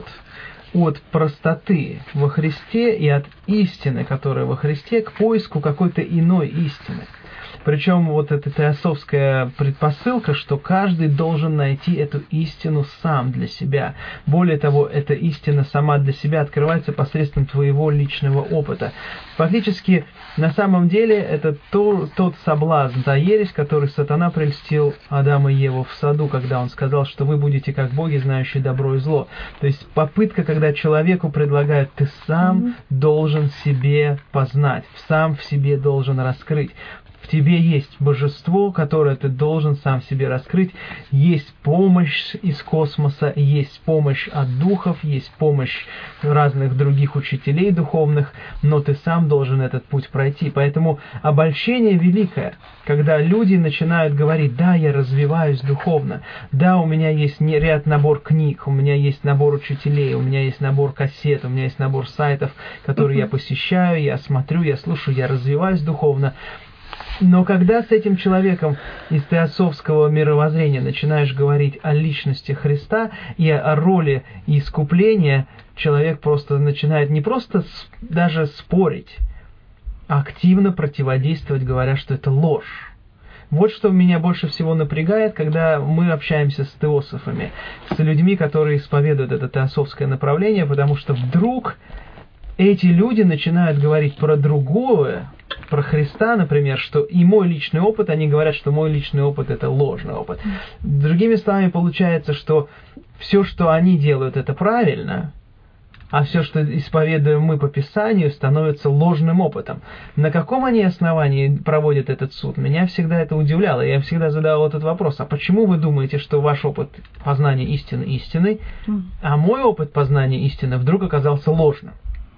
от простоты во Христе и от истины, которая во Христе, к поиску какой-то иной истины. Причем эта теософская предпосылка, что каждый должен найти эту истину сам для себя. Более того, эта истина сама для себя открывается посредством твоего личного опыта. Фактически, на самом деле, это тот соблазн, та ересь, который сатана прельстил Адама и Еву в саду, когда он сказал, что вы будете как боги, знающие добро и зло. То есть попытка, когда человеку предлагают, ты сам должен себе познать, сам в себе должен раскрыть. В тебе есть божество, которое ты должен сам себе раскрыть. Есть помощь из космоса, есть помощь от духов, есть помощь разных других учителей духовных, но ты сам должен этот путь пройти. Поэтому обольщение великое, когда люди начинают говорить, да, я развиваюсь духовно, да, у меня есть набор книг, у меня есть набор учителей, у меня есть набор кассет, у меня есть набор сайтов, которые я посещаю, я смотрю, я слушаю, я развиваюсь духовно. Но когда с этим человеком из теософского мировоззрения начинаешь говорить о личности Христа и о роли искупления, человек просто начинает не просто даже спорить, а активно противодействовать, говоря, что это ложь. Вот что меня больше всего напрягает, когда мы общаемся с теософами, с людьми, которые исповедуют это теософское направление, потому что вдруг эти люди начинают говорить про другое, про Христа, например, что и мой личный опыт, они говорят, что мой личный опыт – это ложный опыт. Другими словами, получается, что все, что они делают, это правильно, а все, что исповедуем мы по Писанию, становится ложным опытом. На каком они основании проводят этот суд? Меня всегда это удивляло. Я всегда задавал этот вопрос. А почему вы думаете, что ваш опыт познания истины истинный, а мой опыт познания истины вдруг оказался ложным?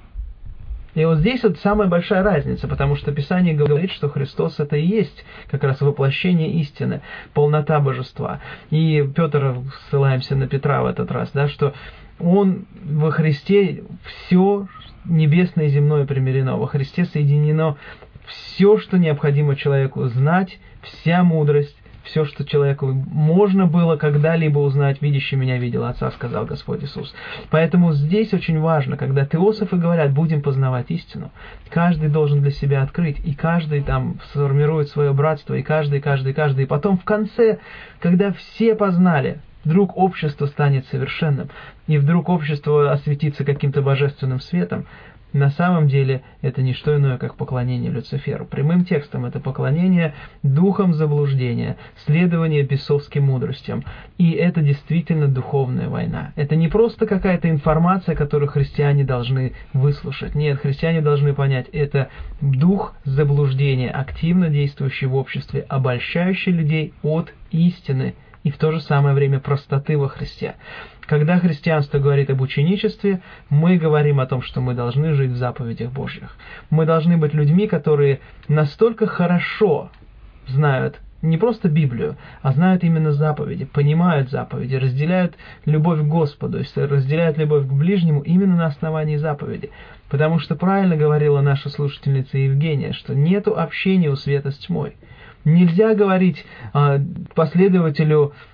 И здесь самая большая разница, потому что Писание говорит, что Христос это и есть как раз воплощение истины, полнота божества. И Петр, ссылаемся на Петра в этот раз, да, что он во Христе все небесное и земное примирено, во Христе соединено все, что необходимо человеку знать, вся мудрость, все, что человеку можно было когда-либо узнать, видящий меня видел Отца, сказал Господь Иисус. Поэтому здесь очень важно, когда теософы говорят, будем познавать истину, каждый должен для себя открыть, и каждый сформирует свое братство, и каждый. И потом в конце, когда все познали, вдруг общество станет совершенным, и вдруг общество осветится каким-то божественным светом. На самом деле это не что иное, как поклонение Люциферу. Прямым текстом это поклонение духам заблуждения, следование бесовским мудростям. И это действительно духовная война. Это не просто какая-то информация, которую христиане должны выслушать. Нет, христиане должны понять, это дух заблуждения, активно действующий в обществе, обольщающий людей от истины и в то же самое время простоты во Христе. Когда христианство говорит об ученичестве, мы говорим о том, что мы должны жить в заповедях Божьих. Мы должны быть людьми, которые настолько хорошо знают не просто Библию, а знают именно заповеди, понимают заповеди, разделяют любовь к Господу, разделяют любовь к ближнему именно на основании заповеди. Потому что правильно говорила наша слушательница Евгения, что нету общения у света с тьмой. Нельзя говорить последователю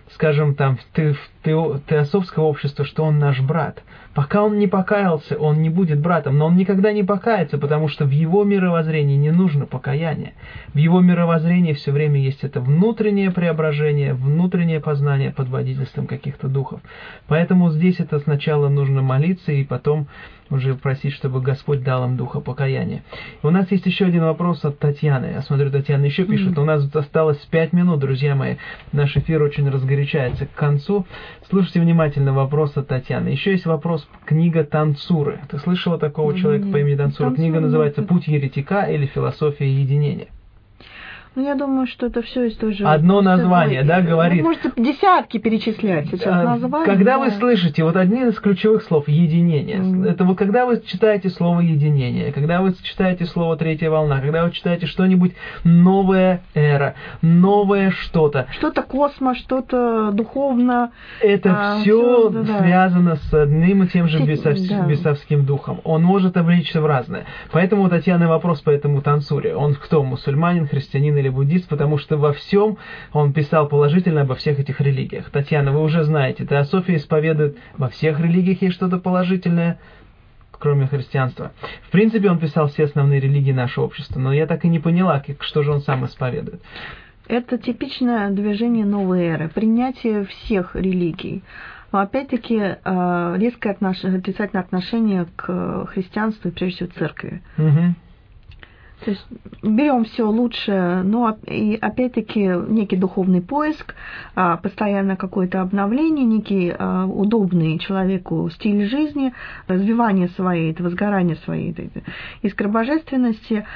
скажем, там, теософского общества, что он наш брат. Пока он не покаялся, он не будет братом, но он никогда не покается, потому что в его мировоззрении не нужно покаяние. В его мировоззрении все время есть это внутреннее преображение, внутреннее познание под водительством каких-то духов. Поэтому здесь это сначала нужно молиться и потом уже просить, чтобы Господь дал им духа покаяния. У нас есть еще один вопрос от Татьяны. Я смотрю, Татьяна еще пишет. У нас осталось 5 минут, друзья мои. Наш эфир очень разгорячается к концу. Слушайте внимательно вопрос от Татьяны. Еще есть вопрос, книга Танцуры. Ты слышала такого человека по имени Танцура? Книга называется «Путь еретика» или «Философия единения». Ну, я думаю, что это все из той же... Одно название, да, говорит... Вы можете десятки перечислять сейчас названия. Когда вы слышите вот один из ключевых слов «единение», это вот когда вы читаете слово «единение», когда вы читаете слово «третья волна», когда вы читаете что-нибудь «новая эра», «новое что-то». Что-то космос, что-то духовно. Это все связано с одним и тем же бесовским духом. Он может облечься в разное. Поэтому у Татьяны вопрос по этому Танцуре. Он кто, мусульманин, христианин или буддист, потому что во всем он писал положительно обо всех этих религиях. Татьяна, вы уже знаете, теософия исповедует во всех религиях есть что-то положительное, кроме христианства. В принципе, он писал все основные религии нашего общества, но я так и не поняла, что же он сам исповедует. Это типичное движение новой эры, принятие всех религий. Но опять-таки резкое отрицательное отношение к христианству и прежде всего церкви. Угу. То есть берем все лучшее, но и опять-таки некий духовный поиск, постоянно какое-то обновление, некий удобный человеку стиль жизни, развивание своей, возгорание своей искры божественности,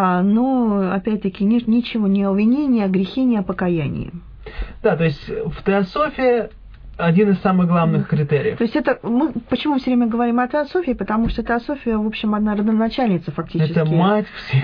но опять-таки ничего не о вине, не о грехе, не о покаянии. Да, то есть в теософии один из самых главных критериев. То есть это мы почему все время говорим о теософии, потому что теософия, в общем, одна родоначальница фактически. Это мать всех.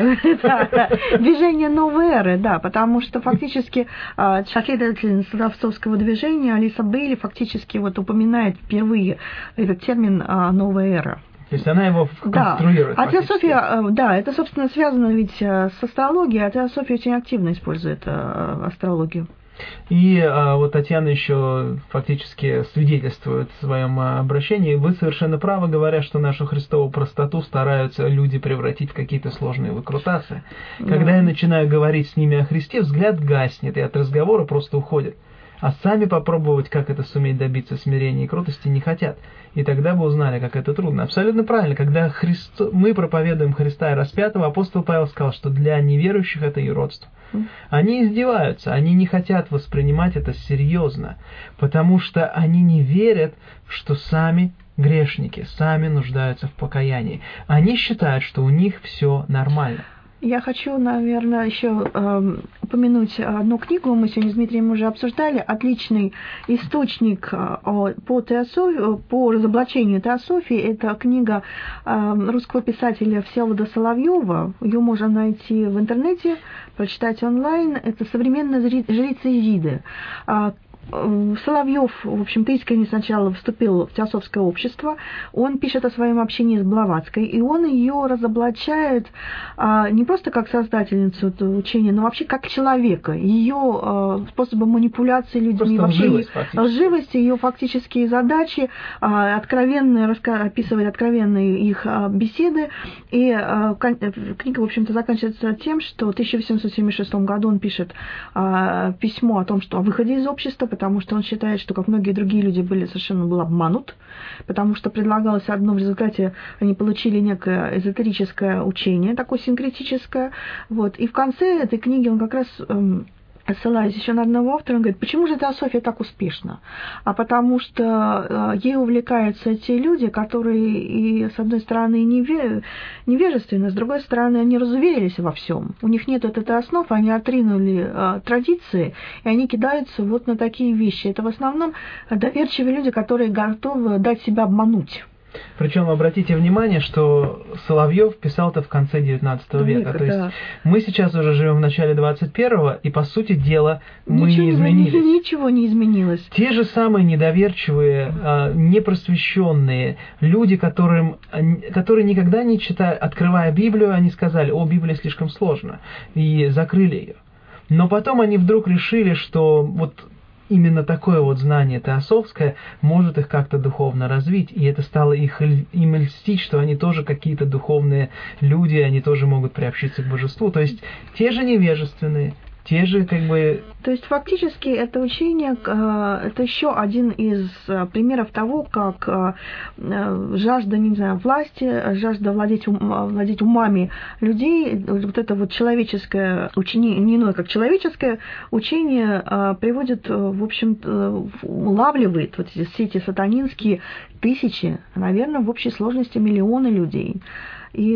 Движение новой эры, да, потому что фактически последовательница теософского движения Алиса Бейли фактически вот упоминает впервые этот термин «новая эра». То есть она его конструирует. А теософия, да, это, собственно, связано ведь с астрологией, а теософия очень активно использует астрологию. И вот Татьяна еще фактически свидетельствует в своем обращении. Вы совершенно правы, говоря, что нашу Христову простоту стараются люди превратить в какие-то сложные выкрутасы. Когда я начинаю говорить с ними о Христе, взгляд гаснет, и от разговора просто уходит. А сами попробовать, как это суметь добиться смирения и кротости, не хотят. И тогда бы узнали, как это трудно. Абсолютно правильно. Когда мы проповедуем Христа и распятого, апостол Павел сказал, что для неверующих это юродство. Они издеваются, они не хотят воспринимать это серьезно, потому что они не верят, что сами грешники, сами нуждаются в покаянии. Они считают, что у них все нормально. Я хочу, наверное, еще упомянуть одну книгу, мы сегодня с Дмитрием уже обсуждали, отличный источник по разоблачению теософии. Это книга русского писателя Всеволода Соловьева. Ее можно найти в интернете, прочитать онлайн. Это «Современная жрица Изиды». Соловьев, в общем-то, искренне сначала вступил в теософское общество. Он пишет о своем общении с Блаватской, и он ее разоблачает не просто как создательницу этого учения, но вообще как человека. Ее способы манипуляции людьми, вообще лживость, ее фактические задачи, описывает откровенные их беседы. И книга, в общем-то, заканчивается тем, что в 1876 году он пишет письмо о том, что о выходе из общества, потому что он считает, что, как многие другие люди, был обманут, потому что предлагалось одно, в результате они получили некое эзотерическое учение, такое синкретическое. Вот. И в конце этой книги он как раз, ссылаясь еще на одного автора, он говорит, почему же теософия так успешна? А потому что ей увлекаются те люди, которые, и с одной стороны, невежественны, с другой стороны, они разуверились во всем. У них нет этой основы, они отринули традиции, и они кидаются вот на такие вещи. Это в основном доверчивые люди, которые готовы дать себя обмануть. Причем обратите внимание, что Соловьев писал это в конце 19 века. То есть мы сейчас уже живем в начале 21-го, и, по сути дела, мы не изменились. Ничего не изменилось. Те же самые недоверчивые, непросвещенные люди, которые никогда не читали, открывая Библию, они сказали, о, Библия слишком сложна, и закрыли ее. Но потом они вдруг решили, что вот именно такое вот знание теософское может их как-то духовно развить, и это стало им льстить, что они тоже какие-то духовные люди, они тоже могут приобщиться к божеству. То есть те же невежественные, те же как бы... То есть фактически это учение, это еще один из примеров того, как жажда, не знаю, власти, жажда владеть умами людей, вот это вот человеческое учение, не иное как человеческое учение, приводит, в общем, улавливает вот все эти сатанинские тысячи, наверное, в общей сложности миллионы людей. И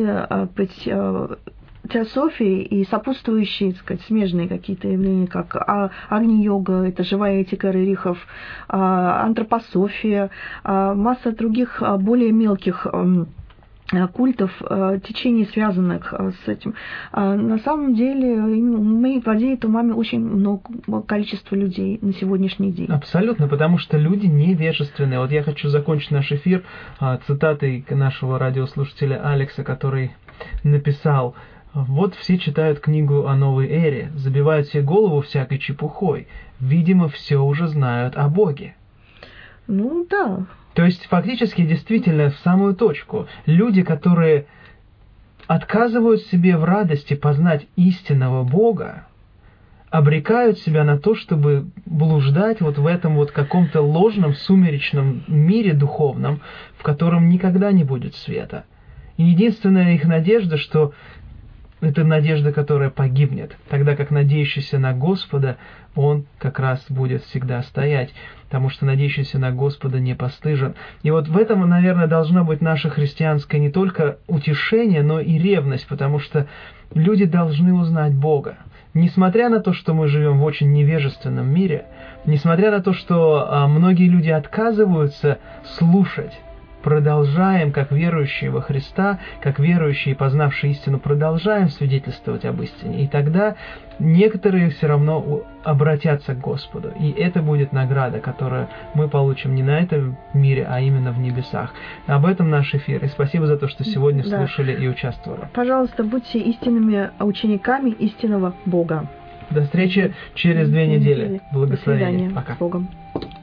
теософии и сопутствующие, так сказать, смежные какие-то явления, как агни-йога, это живая этика Рерихов, антропософия, масса других более мелких культов, течений, связанных с этим. На самом деле владеет умами очень много количество людей на сегодняшний день. Абсолютно, потому что люди невежественные. Вот я хочу закончить наш эфир цитатой нашего радиослушателя Алекса, который написал: «Вот все читают книгу о новой эре, забивают себе голову всякой чепухой. Видимо, все уже знают о Боге». Ну да. То есть фактически действительно в самую точку. Люди, которые отказывают себе в радости познать истинного Бога, обрекают себя на то, чтобы блуждать вот в этом вот каком-то ложном, сумеречном мире духовном, в котором никогда не будет света. И единственная их надежда, что это надежда, которая погибнет, тогда как надеющийся на Господа, он как раз будет всегда стоять, потому что надеющийся на Господа не постыжен. И вот в этом, наверное, должно быть наше христианское не только утешение, но и ревность, потому что люди должны узнать Бога. Несмотря на то, что мы живем в очень невежественном мире, несмотря на то, что многие люди отказываются слушать, продолжаем, как верующие во Христа, как верующие, познавшие истину, продолжаем свидетельствовать об истине. И тогда некоторые все равно обратятся к Господу. И это будет награда, которую мы получим не на этом мире, а именно в небесах. Об этом наш эфир. И спасибо за то, что сегодня слушали и участвовали. Пожалуйста, будьте истинными учениками истинного Бога. До встречи через 2 недели. Благословения. До свидания. Пока. С Богом.